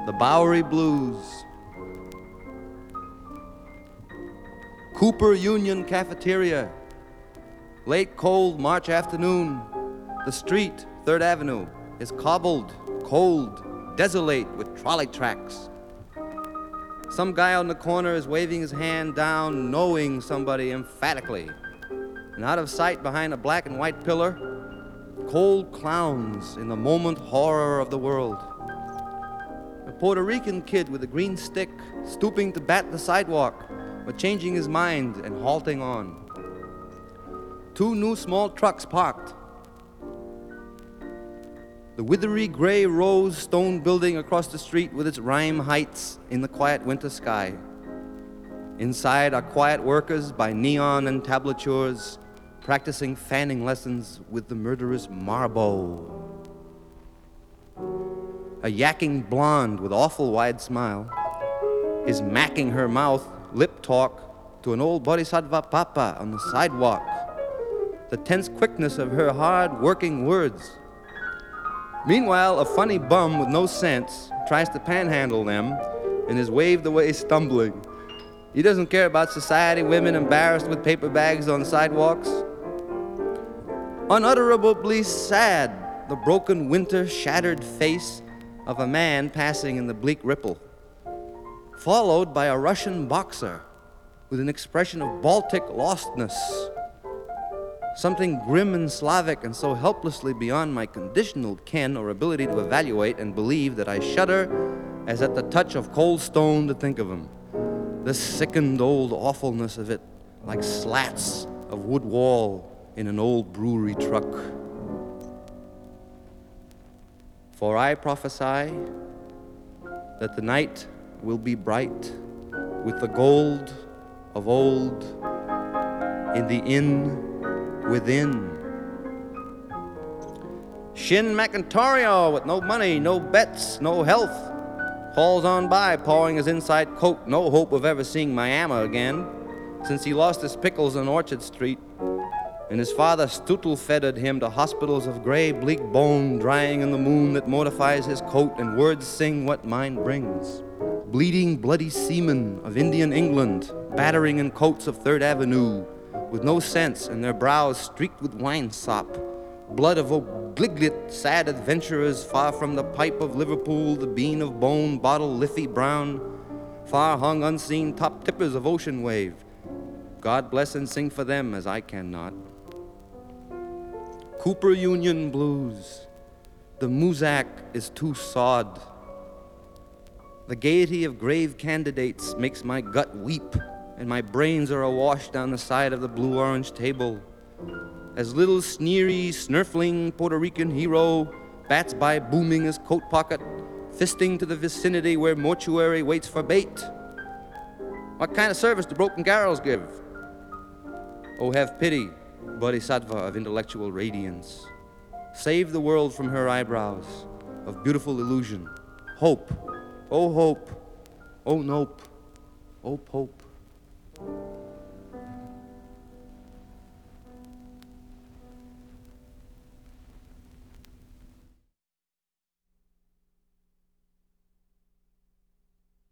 the Bowery Blues. Cooper Union Cafeteria, late cold March afternoon. The street, 3rd Avenue, is cobbled, cold, desolate with trolley tracks. Some guy on the corner is waving his hand down, knowing somebody emphatically. And out of sight behind a black and white pillar, cold clowns in the moment horror of the world. A Puerto Rican kid with a green stick, stooping to bat the sidewalk, but changing his mind and halting on. 2 new small trucks parked. The withery gray rose stone building across the street with its rhyme heights in the quiet winter sky. Inside are quiet workers by neon and tablatures, practicing fanning lessons with the murderous Marbo. A yakking blonde with awful wide smile is macking her mouth, lip talk, to an old Bodhisattva Papa on the sidewalk. The tense quickness of her hard-working words. Meanwhile, a funny bum with no sense tries to panhandle them and is waved away stumbling. He doesn't care about society, women embarrassed with paper bags on sidewalks. Unutterably sad, the broken winter shattered face of a man passing in the bleak ripple, followed by a Russian boxer with an expression of Baltic lostness. Something grim and Slavic and so helplessly beyond my conditional ken or ability to evaluate and believe that I shudder as at the touch of cold stone to think of him. The sickened old awfulness of it, like slats of wood wall in an old brewery truck. For I prophesy that the night will be bright with the gold of old in the inn within. Shin McIntorio with no money, no bets, no health, hauls on by, pawing his inside coat, no hope of ever seeing Miami again, since he lost his pickles on Orchard Street, and his father stuttle-feathered him to hospitals of gray, bleak bone drying in the moon that mortifies his coat, and words sing what mind brings. Bleeding, bloody seamen of Indian England, battering in coats of 3rd Avenue, with no sense and their brows streaked with wine sop, blood of obligate sad adventurers far from the pipe of Liverpool, the bean of bone, bottle Liffey Brown, far hung unseen top tippers of ocean wave. God bless and sing for them as I cannot. Cooper Union Blues, the Muzak is too sod. The gaiety of grave candidates makes my gut weep, and my brains are awash down the side of the blue-orange table. As little sneery, snurfling Puerto Rican hero bats by booming his coat pocket, fisting to the vicinity where mortuary waits for bait. What kind of service do broken garrels give? Oh, have pity, Bodhisattva of intellectual radiance. Save the world from her eyebrows of beautiful illusion. Hope, oh hope, oh nope, oh pope.